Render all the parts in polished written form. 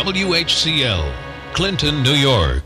WHCL, Clinton, New York.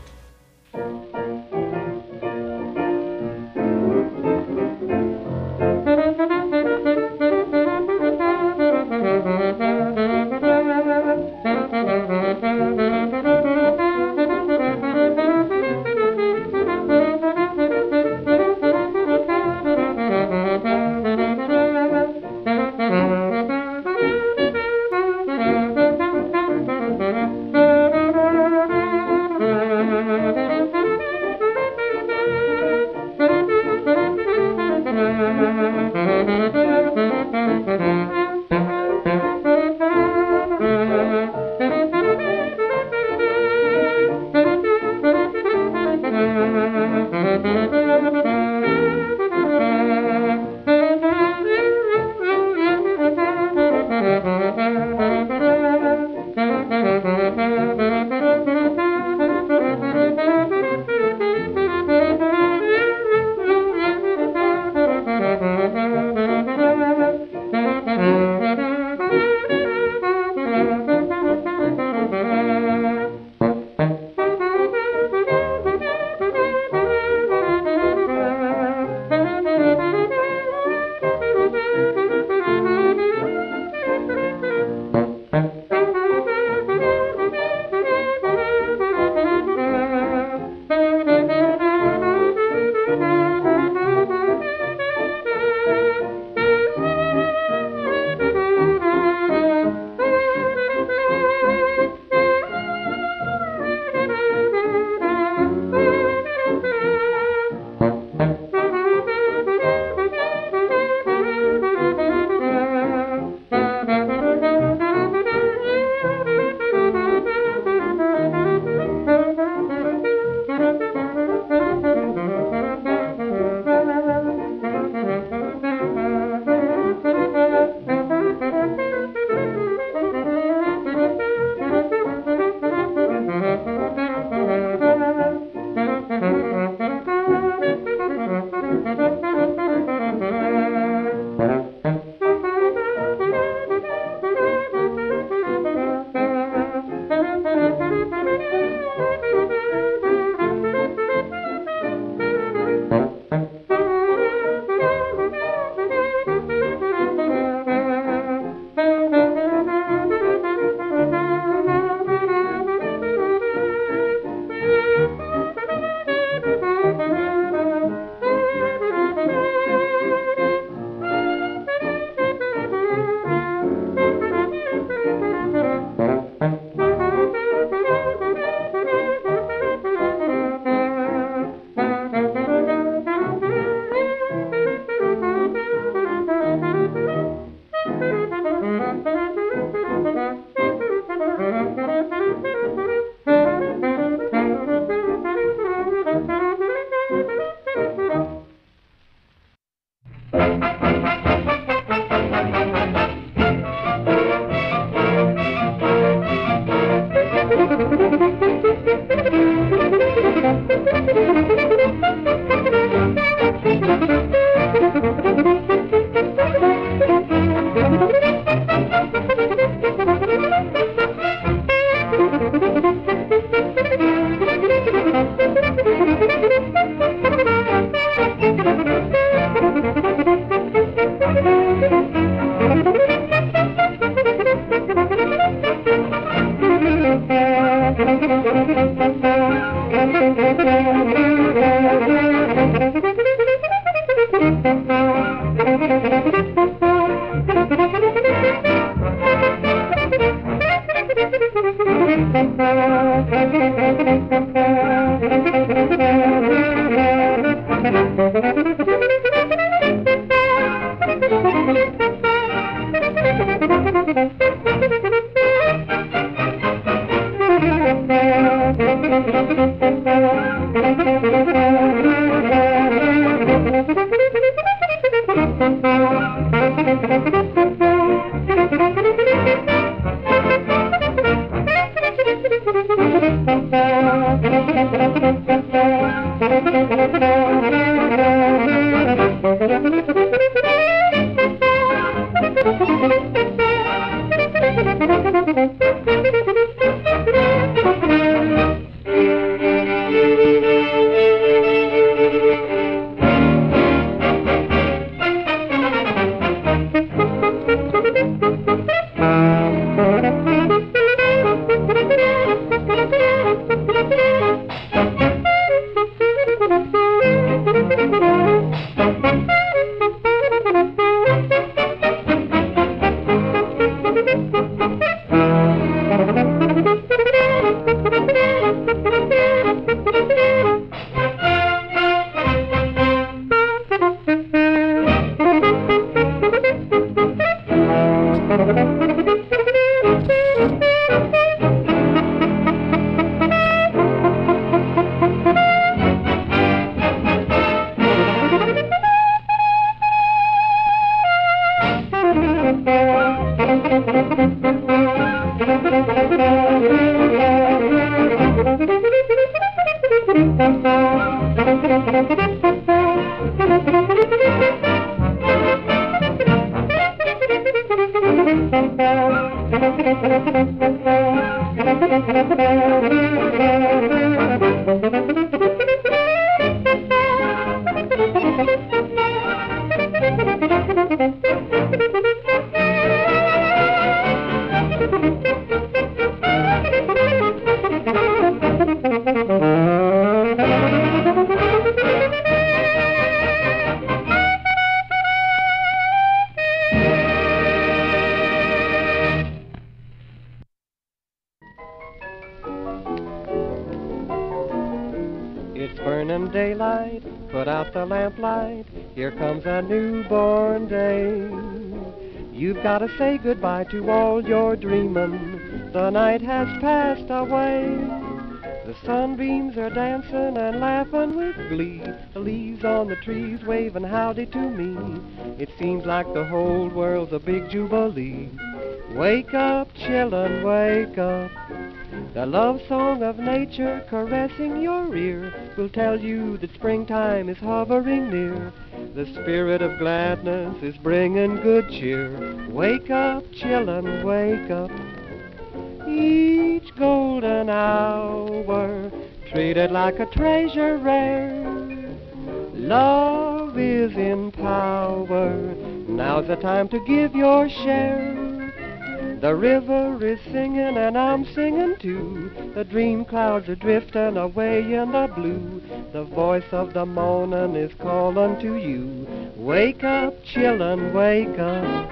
It's burning daylight, put out the lamplight, here comes a newborn day. You've got to say goodbye to all your dreamin', the night has passed away. The sunbeams are dancing and laughing with glee, the leaves on the trees waving howdy to me. It seems like the whole world's a big jubilee. Wake up, children, wake up. The love song of nature caressing your ear will tell you that springtime is hovering near. The spirit of gladness is bringing good cheer. Wake up, children, wake up. Each golden hour treated like a treasure rare. Love is in power. Now's the time to give your share. The river is singing and I'm singing too. The dream clouds are drifting away in the blue. The voice of the morning is calling to you. Wake up, children, wake up.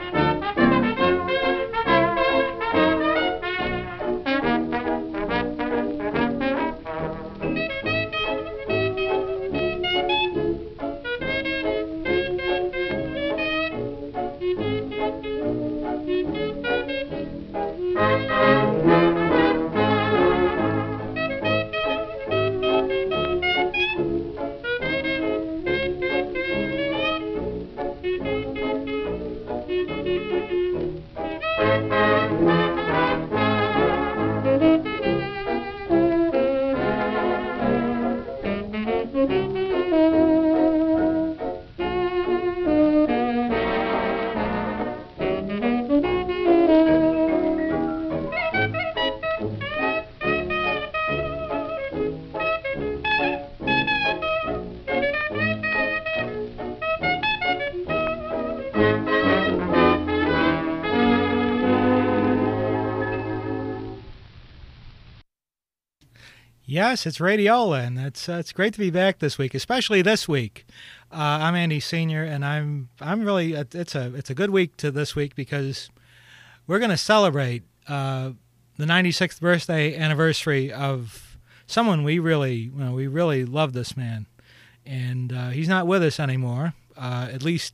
Yes, it's Radiola, and it's great to be back this week, especially this week. I'm Andy Senior, and I'm really it's a good week to this week because we're going to celebrate the 96th birthday anniversary of someone we really love. This man, and he's not with us anymore, at least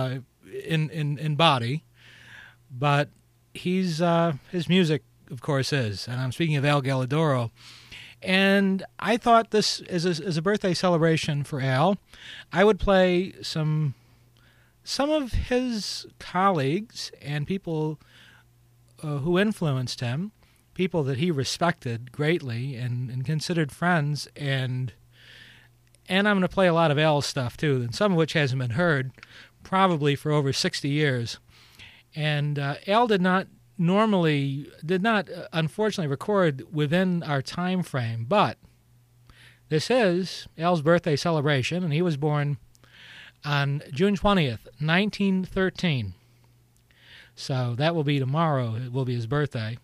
in body, but his music, of course, is. And I'm speaking of Al Galidoro. And I thought this, as a birthday celebration for Al, I would play some of his colleagues and people who influenced him, people that he respected greatly and considered friends, and I'm going to play a lot of Al's stuff too, and some of which hasn't been heard probably for over 60 years. And Al did not unfortunately record within our time frame, but this is Al's birthday celebration, and he was born on June 20th, 1913. So that will be tomorrow. It will be his birthday.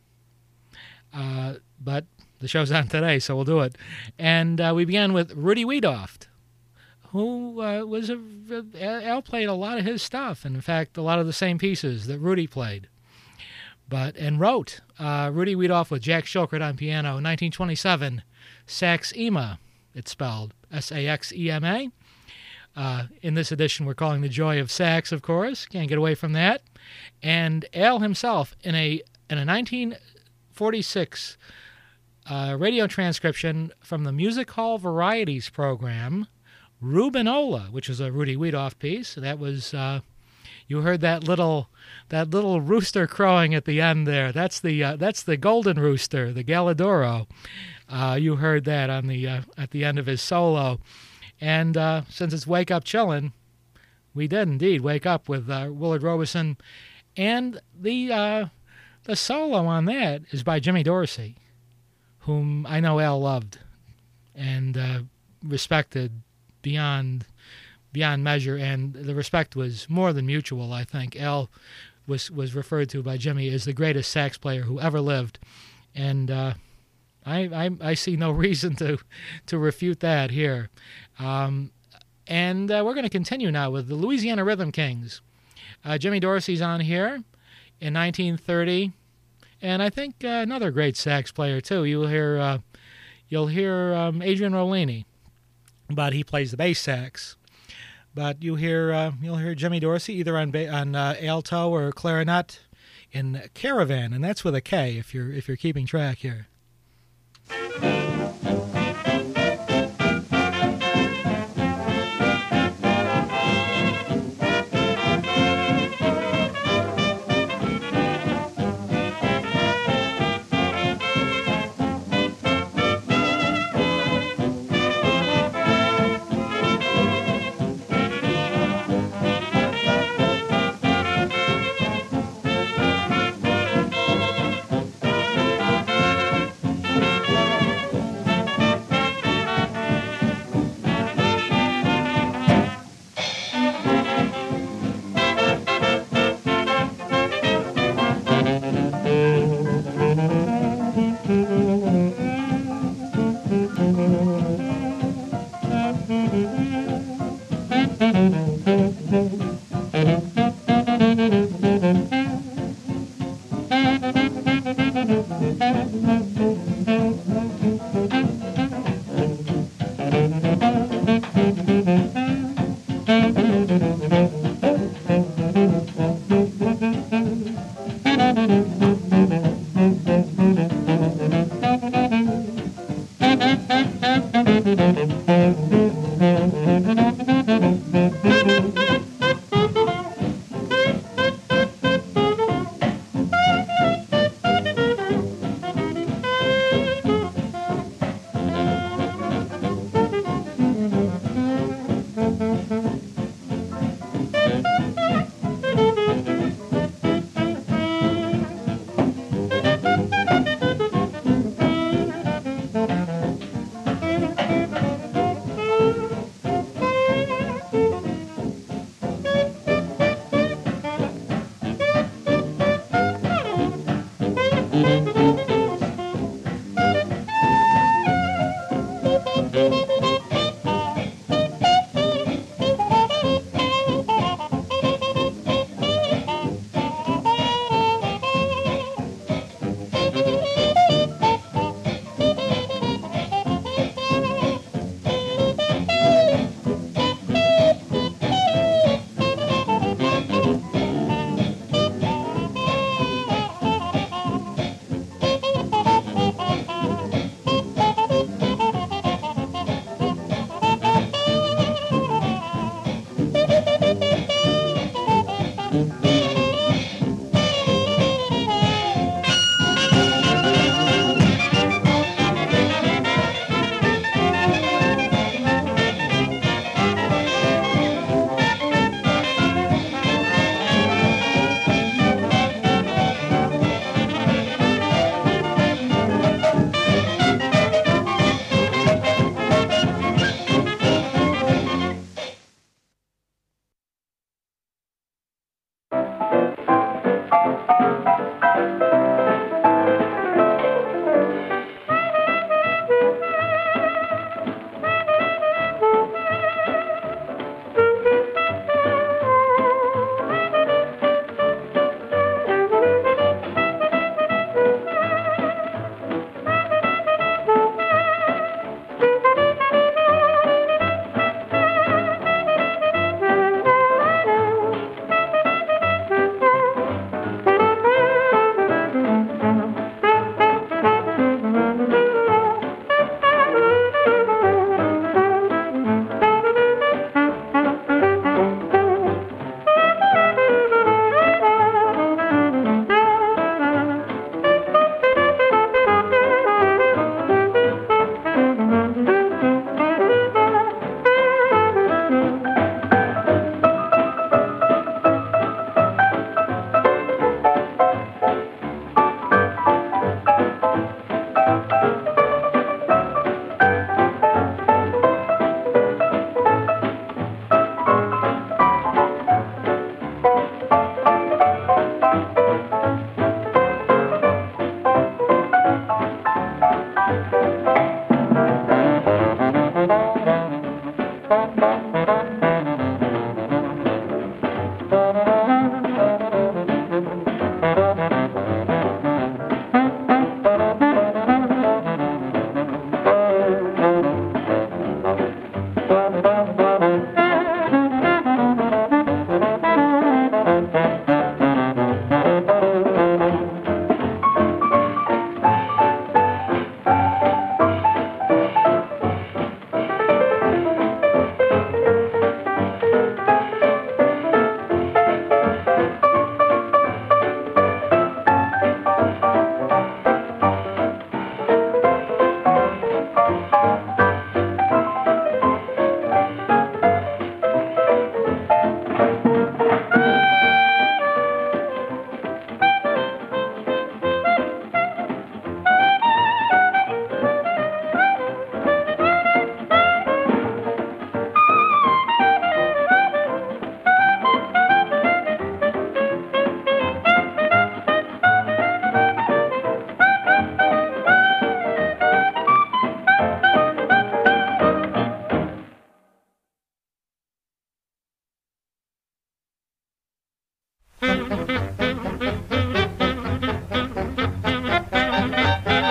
But the show's on today, so we'll do it. And we began with Rudy Wiedoeft, who Al played a lot of his stuff. In fact, a lot of the same pieces that Rudy played. And wrote Rudy Wiedoeft with Jack Shilkert on piano in 1927. Saxema, it's spelled Saxema. In this edition, we're calling The Joy of Sax, of course. Can't get away from that. And Al himself, in a 1946 radio transcription from the Music Hall Varieties program, Rubinola, which is a Rudy Wiedoeft piece. That was... you heard that little rooster crowing at the end there. That's the golden rooster, the Galidoro. You heard that on the at the end of his solo, And since it's Wake Up Chillin', we did indeed wake up with Willard Robeson. And the solo on that is by Jimmy Dorsey, whom I know Al loved and respected beyond measure. And the respect was more than mutual, I think. Al was referred to by Jimmy as the greatest sax player who ever lived. And I see no reason to refute that here. And we're going to continue now with the Louisiana Rhythm Kings. Jimmy Dorsey's on here in 1930, and I think another great sax player too. You'll hear Adrian Rollini, but he plays the bass sax. But you'll hear Jimmy Dorsey either on alto or clarinet in Caravan, and that's with a K if you're keeping track here.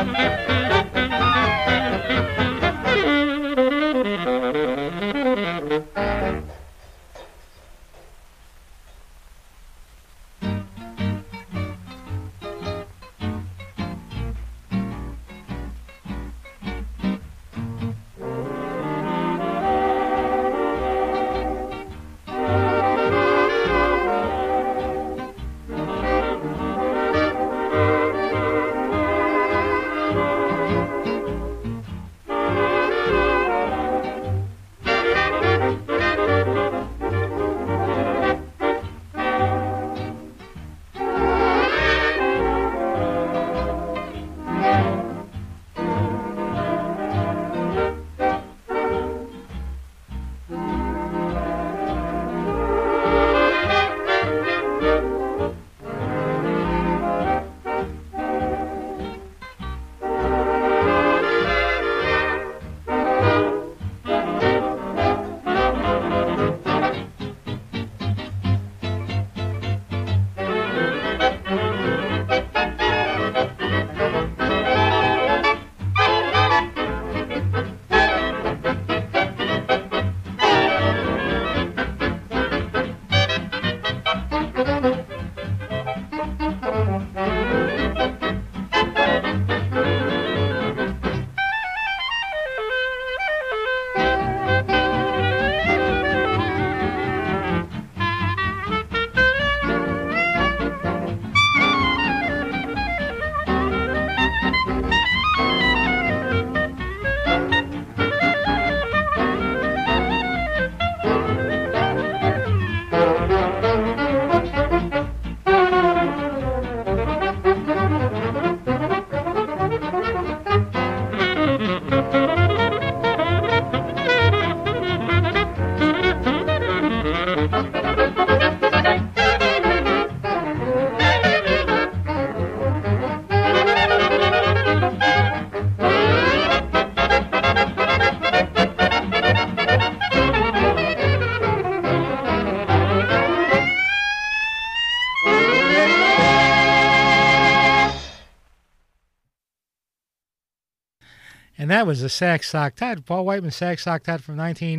And that was the Sax Octet, Paul Whiteman Sax Octet from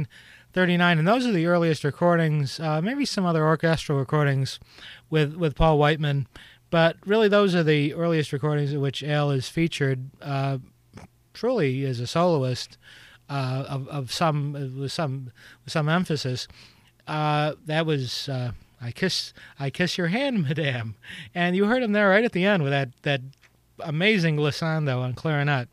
1939. And those are the earliest recordings, maybe some other orchestral recordings with Paul Whiteman. But really those are the earliest recordings in which Al is featured truly as a soloist with some emphasis. That was I Kiss Your Hand, Madame. And you heard him there right at the end with that amazing glissando on clarinet.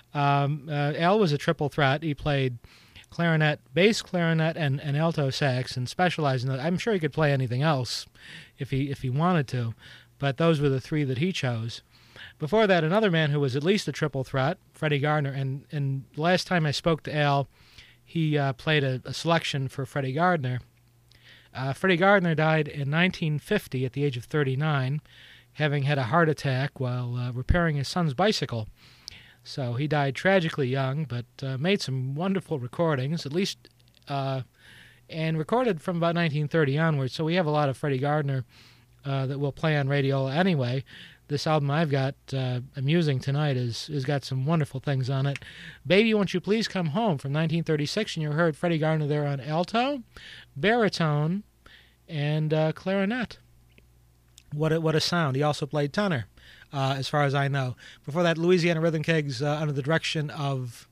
Al was a triple threat. He played clarinet, bass clarinet, and alto sax, and specialized in that. I'm sure he could play anything else if he wanted to, but those were the three that he chose. Before that, another man who was at least a triple threat, Freddie Gardner, and the last time I spoke to Al, he played a selection for Freddie Gardner. Freddie Gardner died in 1950 at the age of 39, having had a heart attack while repairing his son's bicycle. So he died tragically young, but made some wonderful recordings, at least, and recorded from about 1930 onwards. So we have a lot of Freddie Gardner that we'll play on radio anyway. This album I've got, Amusing Tonight, has got some wonderful things on it. Baby, Won't You Please Come Home from 1936, and you heard Freddie Gardner there on alto, baritone, and clarinet. What a sound. He also played tenor, as far as I know. Before that, Louisiana Rhythm Kegs under the direction of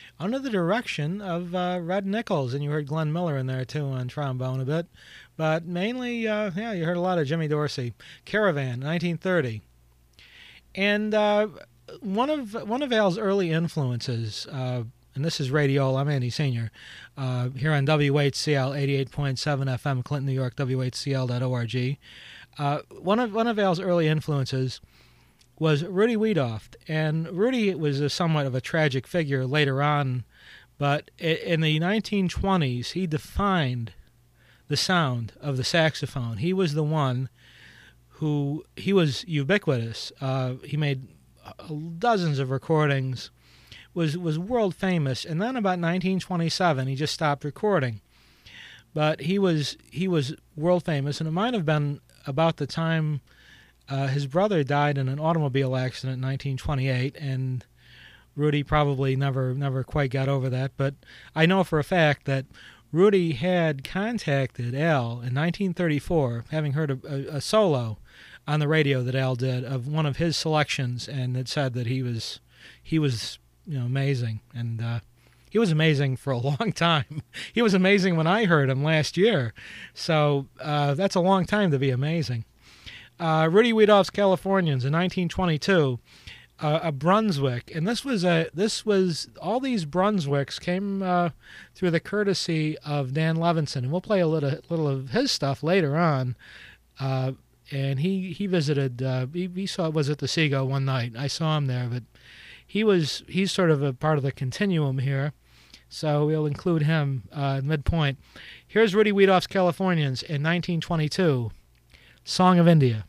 Red Nichols, and you heard Glenn Miller in there too on trombone a bit. But mainly, you heard a lot of Jimmy Dorsey. Caravan, 1930. And one of Al's early influences, and this is Radiola, I'm Andy Senior, here on WHCL 88.7 FM, Clinton, New York, WHCL.org. One of Al's early influences was Rudy Wiedoeft, and Rudy was somewhat of a tragic figure later on, but in the 1920s he defined the sound of the saxophone. He was the one he was ubiquitous. He made dozens of recordings, was world famous, and then about 1927 he just stopped recording. But he was world famous, and it might have been about the time His brother died in an automobile accident in 1928, and Rudy probably never quite got over that. But I know for a fact that Rudy had contacted Al in 1934, having heard a solo on the radio that Al did of one of his selections, and had said that he was amazing, and he was amazing for a long time. He was amazing when I heard him last year, so that's a long time to be amazing. Rudy Wiedoeff's Californians in 1922, a Brunswick, and this was all these Brunswicks came through the courtesy of Dan Levinson, and we'll play a little of his stuff later on. And he visited. Was at the Seago one night. I saw him there, but he's sort of a part of the continuum here, so we'll include him at midpoint. Here's Rudy Wiedoeff's Californians in 1922, Song of India.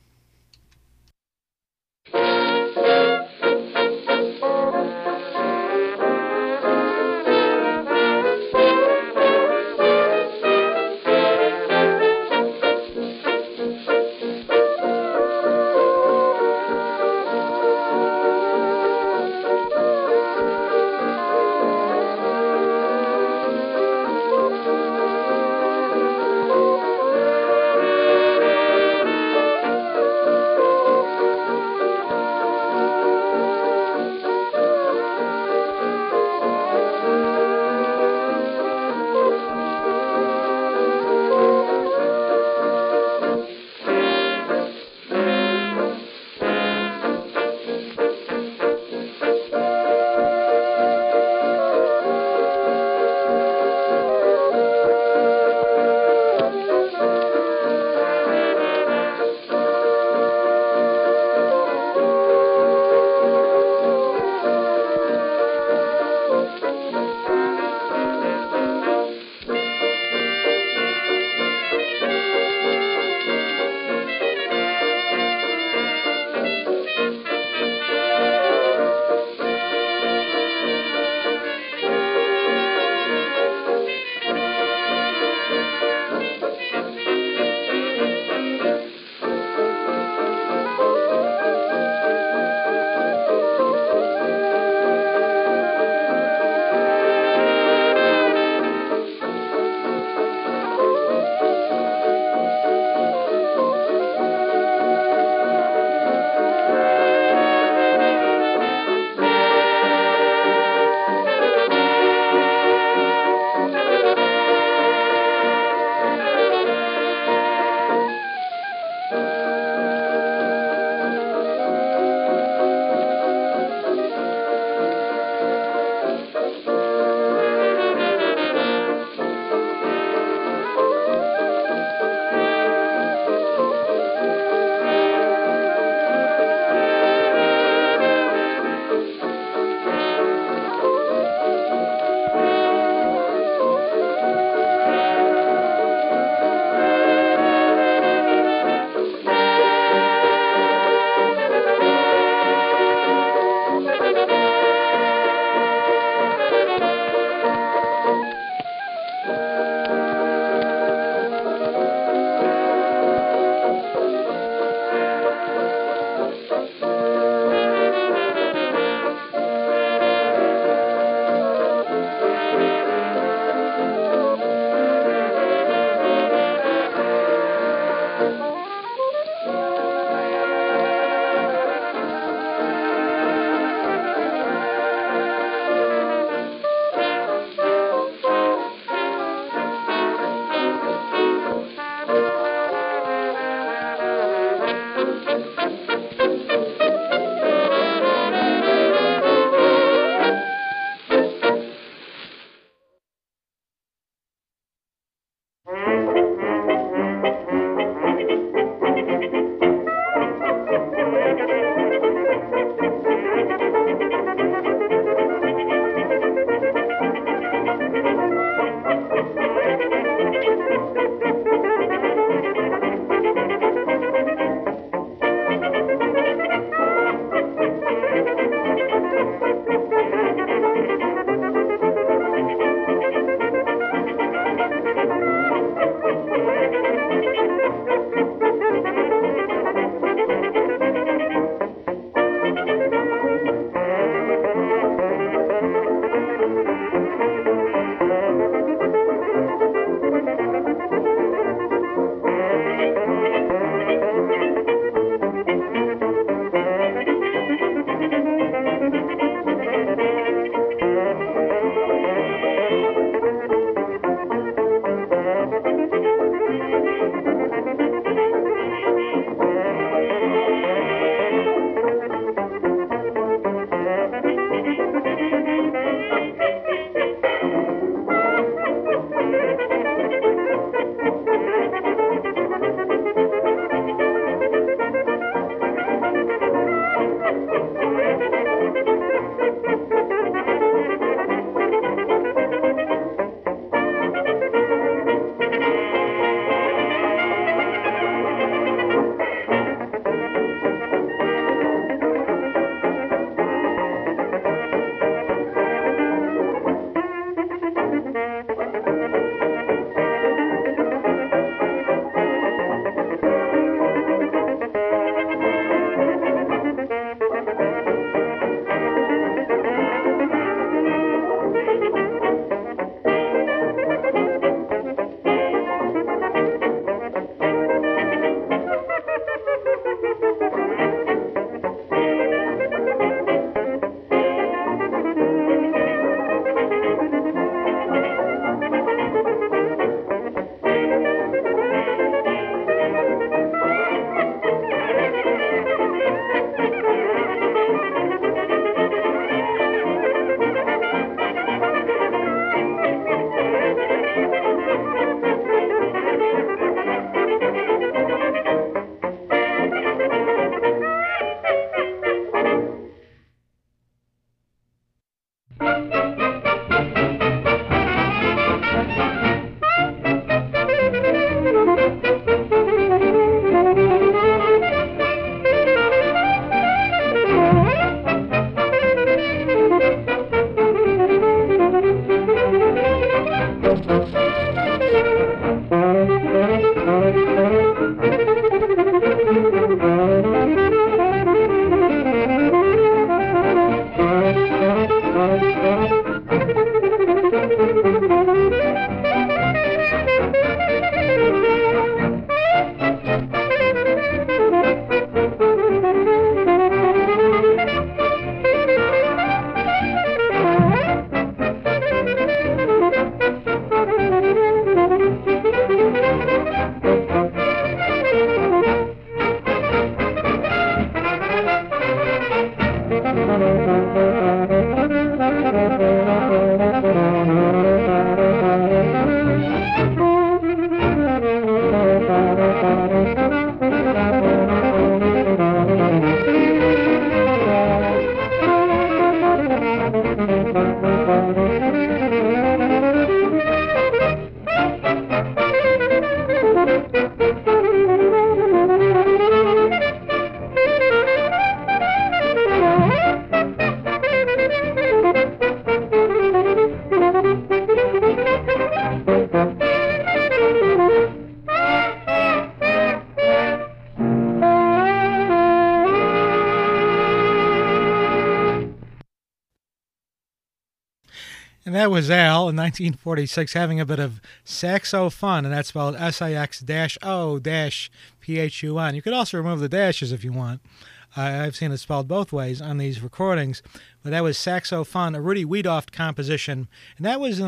And that was Al in 1946 having a bit of saxo fun, and that's spelled SIX-O-PHUN. You could also remove the dashes if you want. I've seen it spelled both ways on these recordings, but that was Saxo Fun, a Rudy Wiedoeft composition, and that was the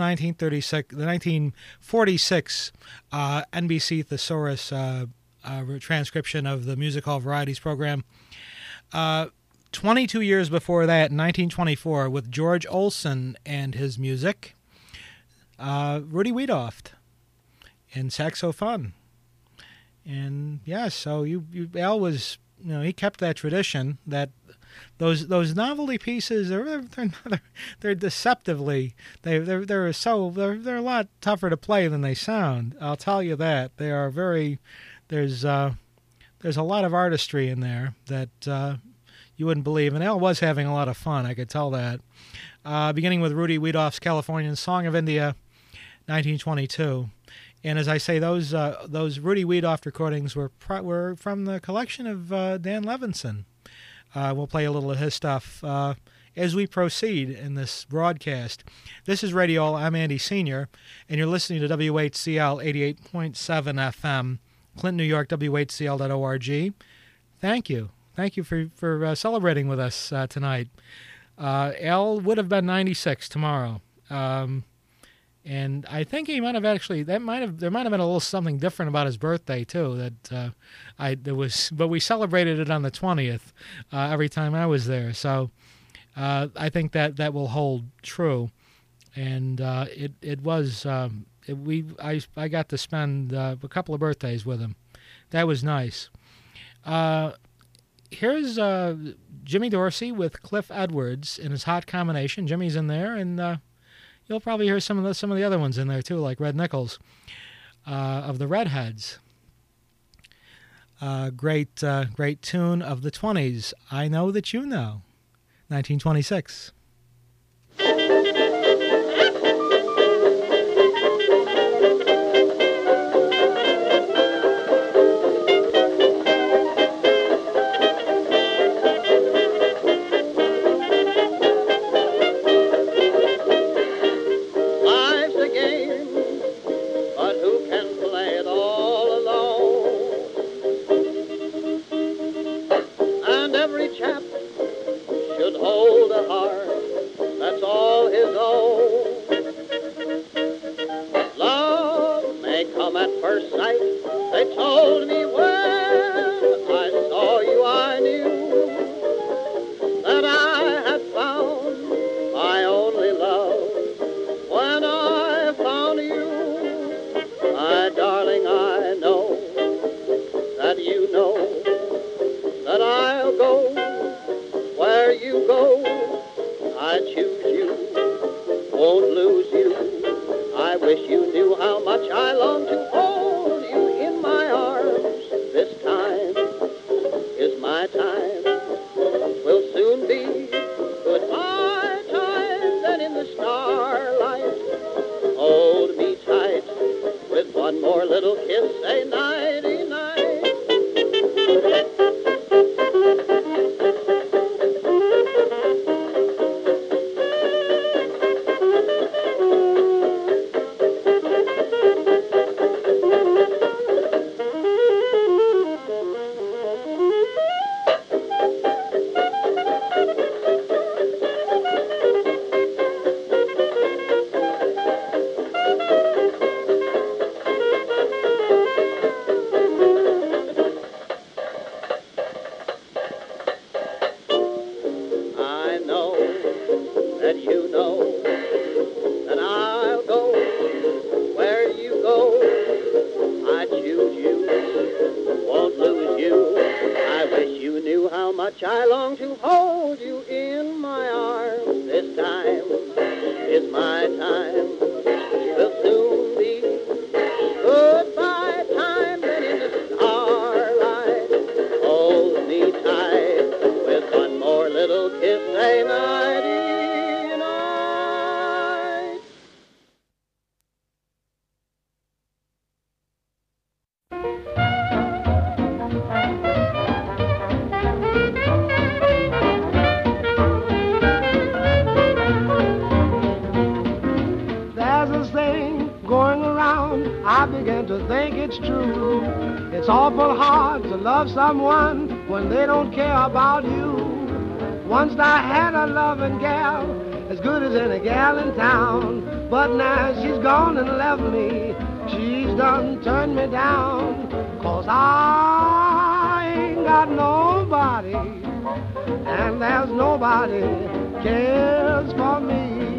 1946 NBC Thesaurus transcription of the Music Hall Varieties program. 22 years before that, in 1924, with George Olson and his music, Rudy Wiedoeft in Saxo Fun. And yeah, so Al was, he kept that tradition that those novelty pieces they're deceptively they're a lot tougher to play than they sound. I'll tell you that they are very. There's a lot of artistry in there that you wouldn't believe. And Al was having a lot of fun, I could tell that. Beginning with Rudy Wiedoeft's Californian Song of India, 1922. And as I say, those Rudy Wiedoeft recordings were from the collection of Dan Levinson. We'll play a little of his stuff as we proceed in this broadcast. This is Radio. I'm Andy Senior, and you're listening to WHCL 88.7 FM, Clinton, New York, WHCL.org. Thank you. Thank you for celebrating with us tonight. Al would have been 96 tomorrow. And I think he might have actually. There might have been a little something different about his birthday too. But we celebrated it on the 20th every time I was there. So I think that will hold true. And it was I got to spend a couple of birthdays with him. That was nice. Here's Jimmy Dorsey with Cliff Edwards in his hot combination. Jimmy's in there, and you'll probably hear some of the other ones in there too, like Red Nichols of the Redheads. Great tune of the 20s. I Know That You Know, 1926. that you know that I'll go where you go. I choose you, won't lose you. I wish you knew how much I long to hold you in my arms. This time is my time. Will soon be goodbye time. Then in the starlight, hold me tight with one more little kiss. Say nighty night. There's this thing going around, I begin to think it's true. It's awful hard to love someone when they don't care about you. Once I had a loving gal, as good as any gal in town. But now she's gone and left me, she's done turned me down. 'Cause I ain't got nobody, and there's nobody cares for me.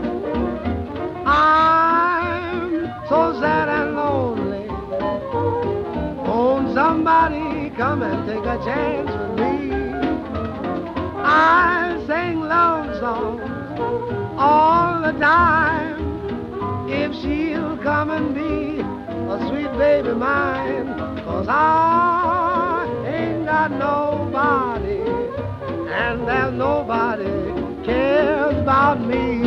I'm so sad and lonely. Won't somebody come and take a chance with me? I sing love songs all the time. If she'll come and be a sweet baby mine. 'Cause I ain't got nobody, and there's nobody cares about me.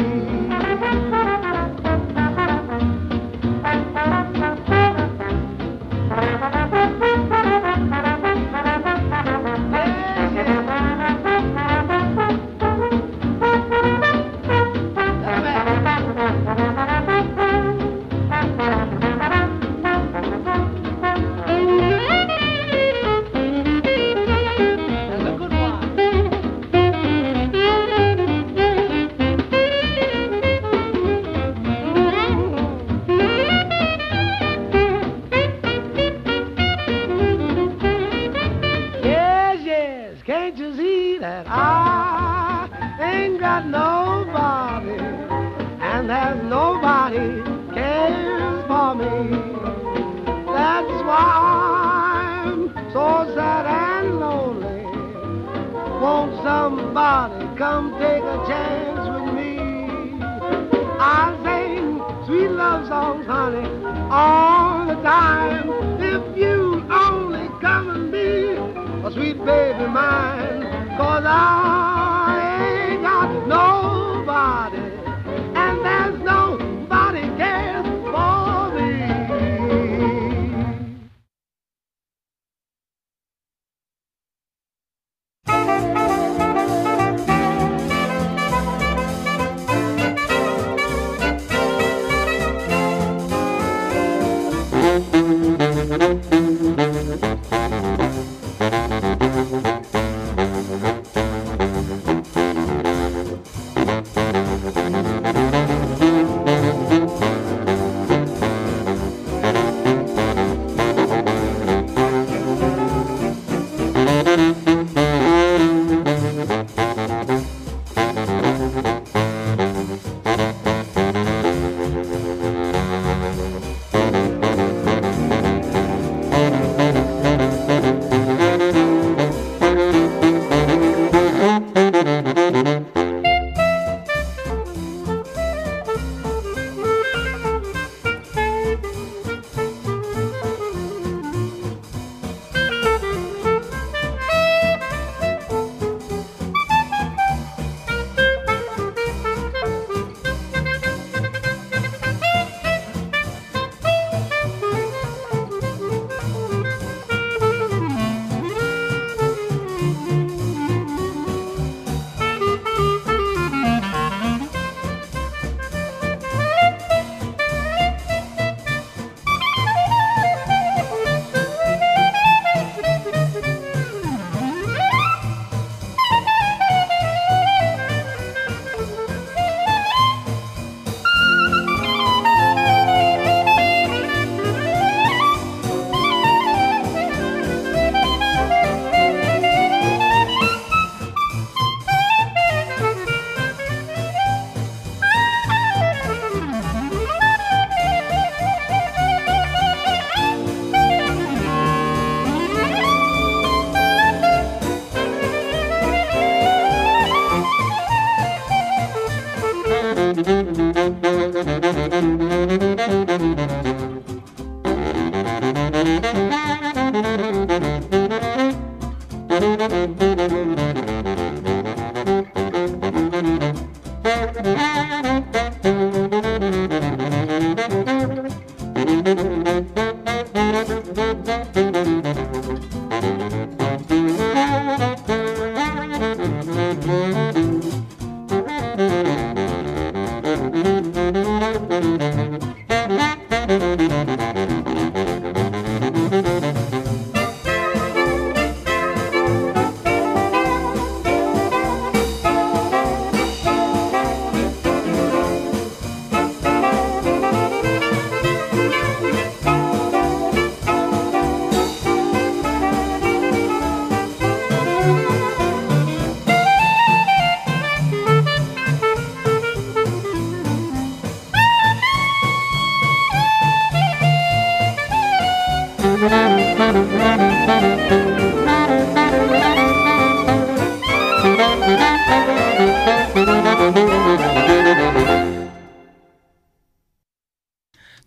Somebody come take a chance with me. I sing sweet love songs, honey, all the time. If you only come and be a sweet baby mine. 'Cause I ain't got nobody, and there's nobody cares for me.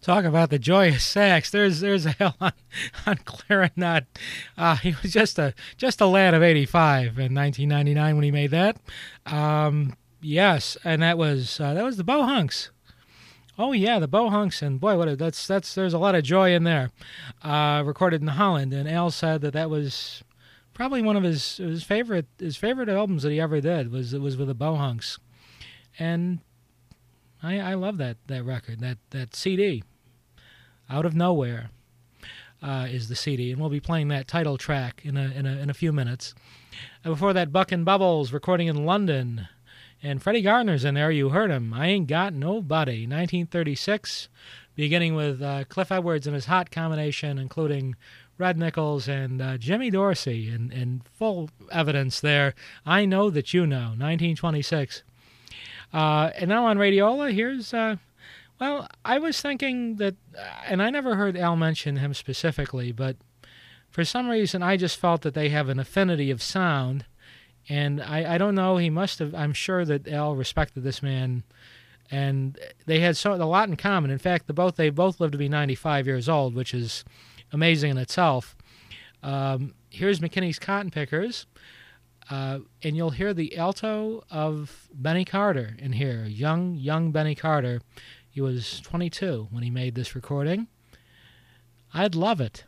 Talk about the joyous sax. There's a hell on clarinet. He was just a lad of 85 in 1999 when he made that. Yes, and that was the Bohunks. Oh yeah, the Bohunks, and boy, that's there's a lot of joy in there. Recorded in Holland, and Al said that was probably one of his favorite albums that he ever did was with the Bohunks, and I love that record, that CD. Out of Nowhere is the CD, and we'll be playing that title track in a few minutes. Before that, Buck and Bubbles recording in London, and Freddie Gardner's in there. You heard him. I Ain't Got Nobody, 1936, beginning with Cliff Edwards and his Hot combination, including Red Nichols and Jimmy Dorsey, in full evidence there. I Know That You Know, 1926. And now on Radiola, here's... Well, I was thinking that, and I never heard Al mention him specifically, but for some reason I just felt that they have an affinity of sound, and I don't know, he must have, I'm sure that Al respected this man, and they had a lot in common. In fact, they both lived to be 95 years old, which is amazing in itself. Here's McKinney's Cotton Pickers, and you'll hear the alto of Benny Carter in here, young Benny Carter. He was 22 when he made this recording. I'd love it.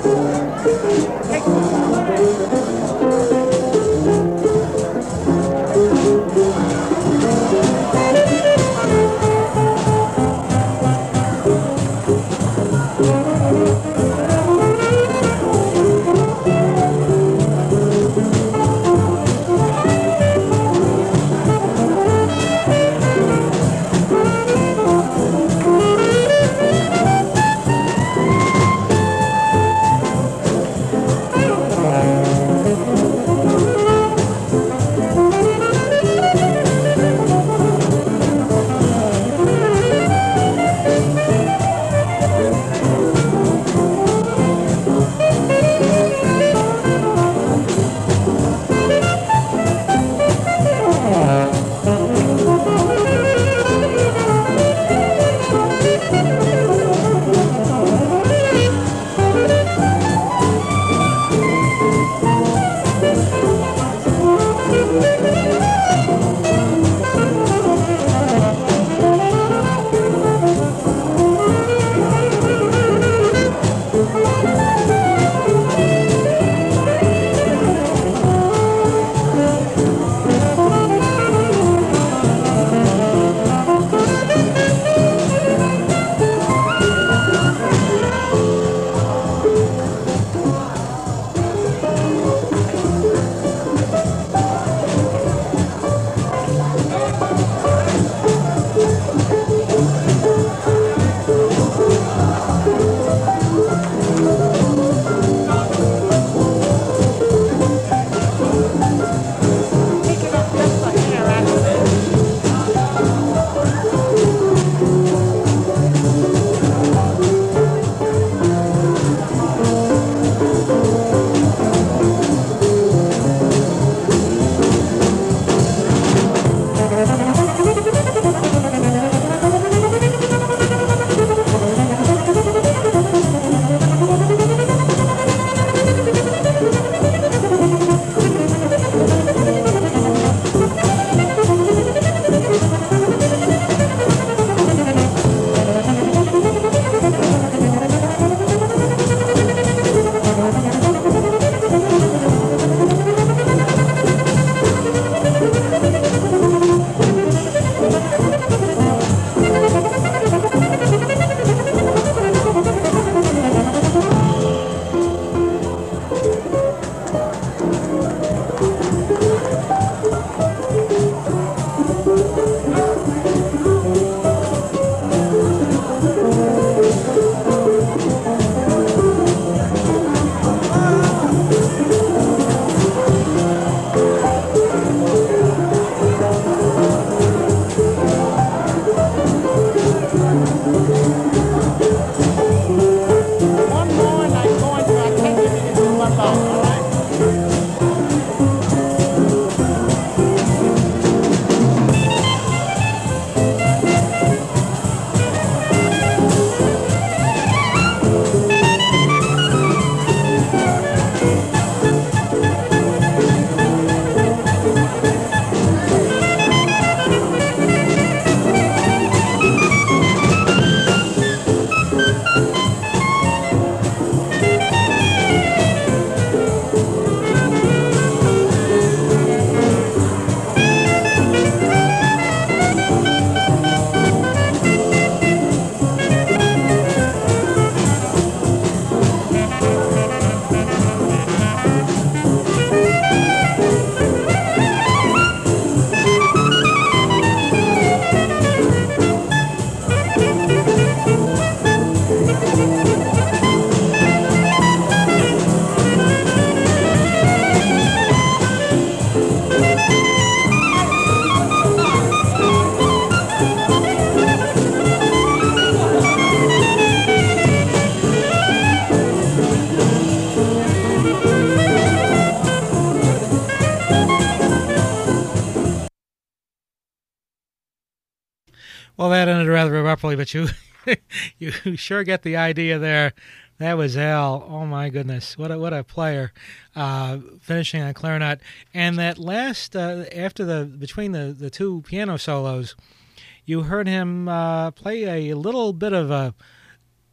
Well, that ended rather abruptly, but you you sure get the idea there. That was Al. Oh my goodness, what a player! Finishing on clarinet, and that last after between the two piano solos, you heard him play a little bit of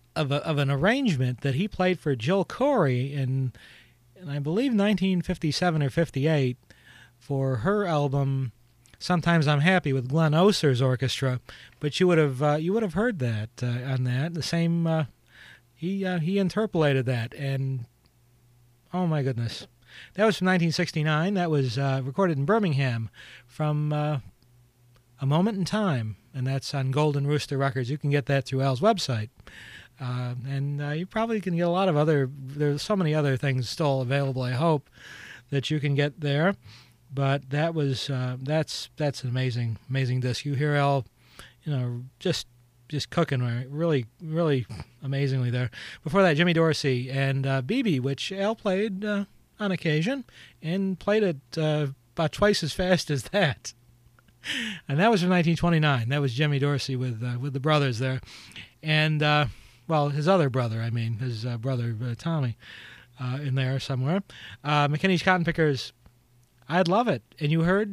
of an arrangement that he played for Jill Corey in I believe 1957 or 58 for her album Sometimes I'm Happy with Glenn Oser's orchestra. But you would have heard that on that the same. He interpolated that, and oh my goodness, that was from 1969. That was recorded in Birmingham from A Moment in Time, and that's on Golden Rooster Records. You can get that through Al's website. And you probably can get a lot of there's so many other things still available, I hope, that you can get there. But that was, that's an amazing disc. You hear Al, just cooking really, really amazingly there. Before that, Jimmy Dorsey and BB, which Al played on occasion, and played it about twice as fast as that. And that was from 1929. That was Jimmy Dorsey with the brothers there. And, his other brother, his brother Tommy, in there somewhere. McKinney's Cotton Pickers, I'd Love It. And you heard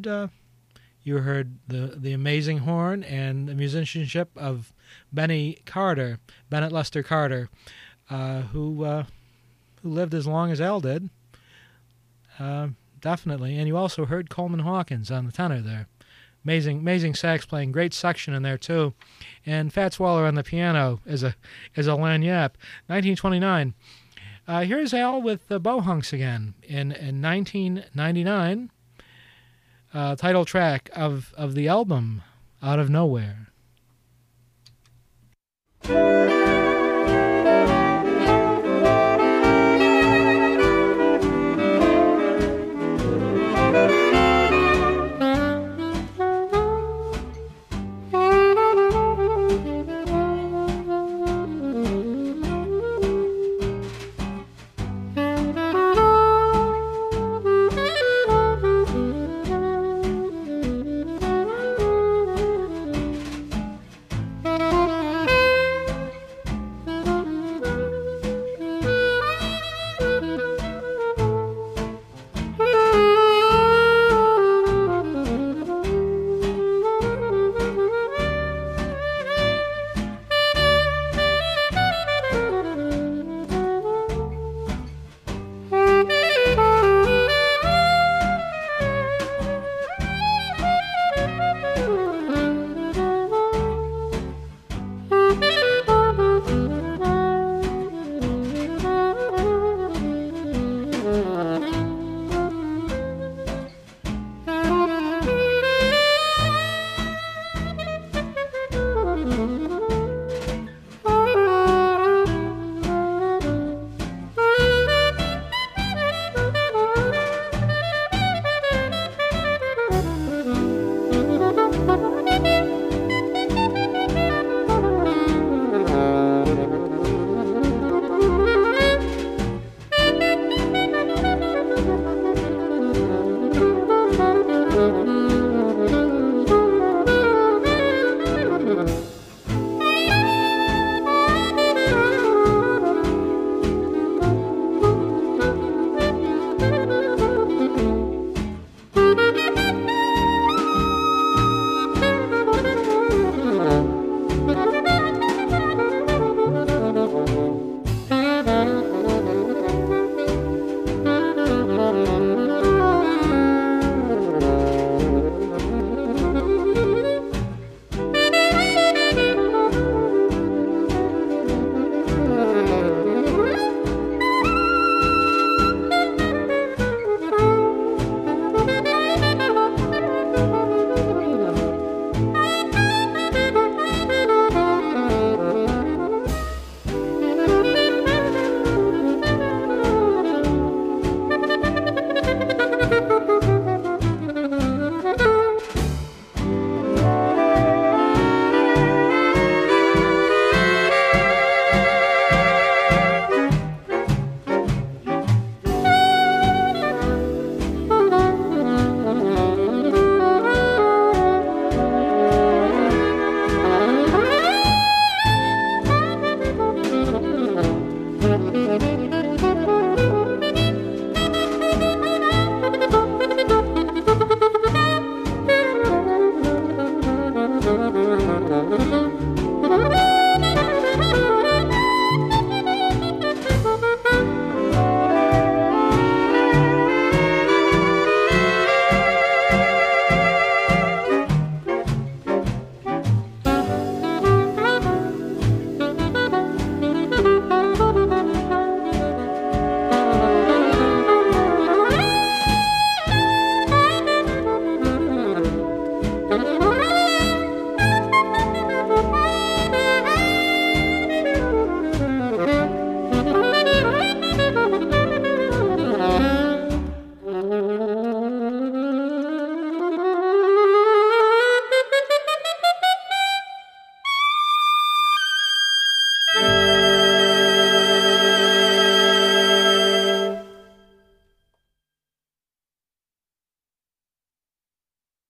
the amazing horn and the musicianship of Bennett Lester Carter, who lived as long as Al did, definitely. And you also heard Coleman Hawkins on the tenor there. Amazing sax playing, great section in there too, and Fats Waller on the piano as a lagniappe. 1929. Here's Al with the Bohunks again in 1999. Title track of the album Out of Nowhere.